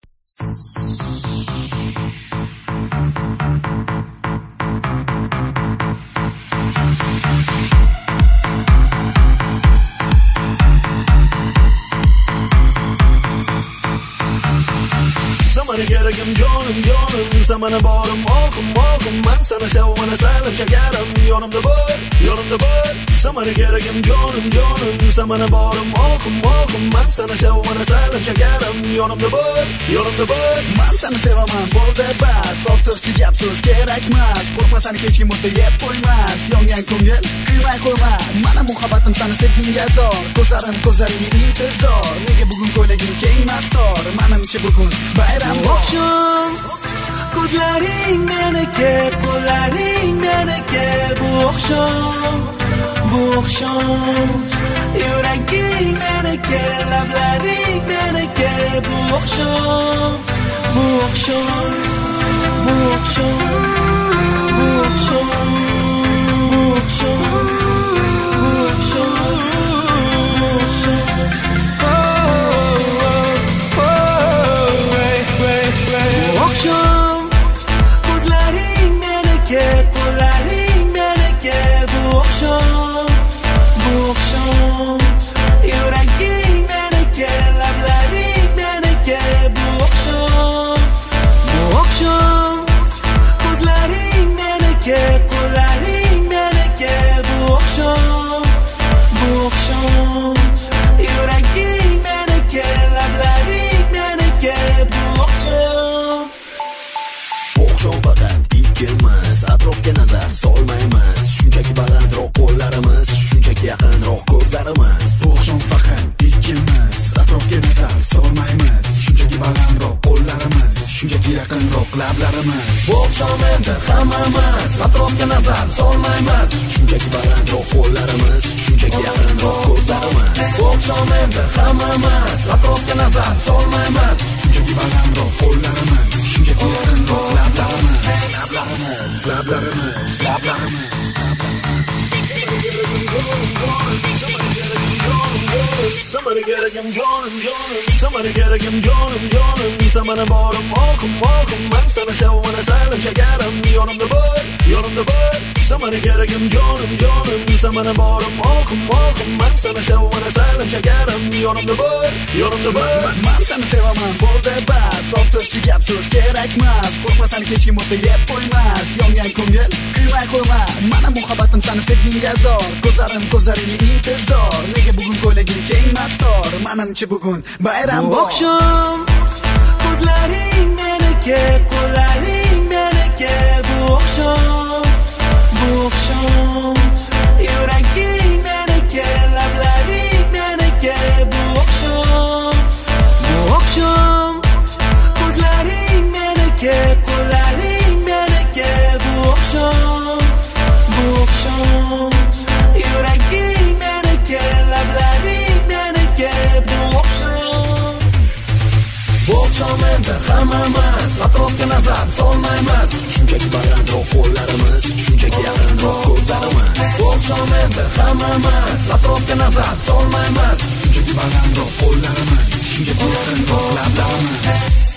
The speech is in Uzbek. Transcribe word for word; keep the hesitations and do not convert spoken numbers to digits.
Sana geragim canım canım, zamana borim oqim oqim, men sana sevana salim shakarim, yonimda bo'l yonimda bo'l. Sana geragim canım canım, zamana borim oqim oqim, men sana sevana salim shakarim, yonimda bo'l yonimda bo'l. Men seni sevaman bo'ldi bas, ortiqcha gap so'z kerakmas, qo'rqma seni hech kim o'tda yeb qo'ymas, yongan ko'ngil kuymay qo'ymas. Mana muhabbatim seni sevgingga zor, ko'zlarim ko'zlaringga intizor, nega bugun ko'ylaging kengmas tor, menimcha bugun bayram oqshom. Ko'zlaring meniki, qo'llaring meniki, bu oqshom, bu oqshom. Yuraging meniki, lablaring meniki, bu oqshom, bu oqshom, bu oqshom, bu oqshom, bu oqshom, bu oqshom, bu oqshom. Oqshom, ko'zlaring meniki, qo'llaring meniki, bu oqshom, bu oqshom. Yuraging meniki, lablaring meniki, bu oqshom, bu oqshom. Ko'zlaring meniki, qo'llaring meniki, bu oqshom, bu oqshom. Yuraging meniki, lablaring meniki, bu oqshom. Oqshom faqat ikkimiz, atrofga nazar solmaymiz, shunchaki balandroq qo'llarimiz, shunchaki yaqinroq ko'zlarimiz. Oqshom faqat ikkimiz, atrofga nazar solmaymiz, shunchaki balandroq qo'llarimiz, shunchaki yaqinroq lablarimiz. Oqshom endi hammamiz, atrofga nazar solmaymiz, shunchaki balandroq qo'llarimiz, shunchaki yaqinroq ko'zlarimiz. Oqshom endi hammamiz, atrofga nazar solmaymiz, shunchaki balandroq qo'llarimiz, shunchaki yaqinroq lablarimiz, lablarimiz, lablarimiz, lablarimiz. Somebody get a gum canım canım, somebody get a gum canım canım, zamana borim oqim oqim, men sana sevana salim shakarim, yonimda bo'l yonimda bo'l. Somebody get a gum canım canım, zamana borim oqim oqim, men sana sevana salim shakarim, yonimda bo'l yonimda bo'l. Men seni sevaman bo'ldi bas, ortiqcha gap so'z kerakmas, qo'rqma seni hech kim o'tda yeb qo'ymas, yongan ko'ngil kuymay qo'ymas. Mana muhabbatim seni sevgingga zor, ko'zlarim ko'zlaringga intizor, nega bugun ko'ylaging kengmas tor, menimcha bugun bayram oqshom. Ko'zlaring meniki, qo'llaring meniki, bu oqshom, bu oqshom. Yuraging meniki, lablaring meniki, bu oqshom, bu oqshom. Ko'zlaring meniki, qo'llaring meniki, bu oqshom, bu oqshom. Yuraging meniki, lablaring meniki, bu oqshom. Oqshom endi hammamiz, atrofga nazar solmaymiz, shunchaki balandroq qo'llarimiz, shunchaki yaqinroq ko'zlarimiz. Oqshom endi hammamiz, atrofga nazar solmaymiz, shunchaki balandroq qo'llarimiz, shunchaki yaqinroq lablarimiz.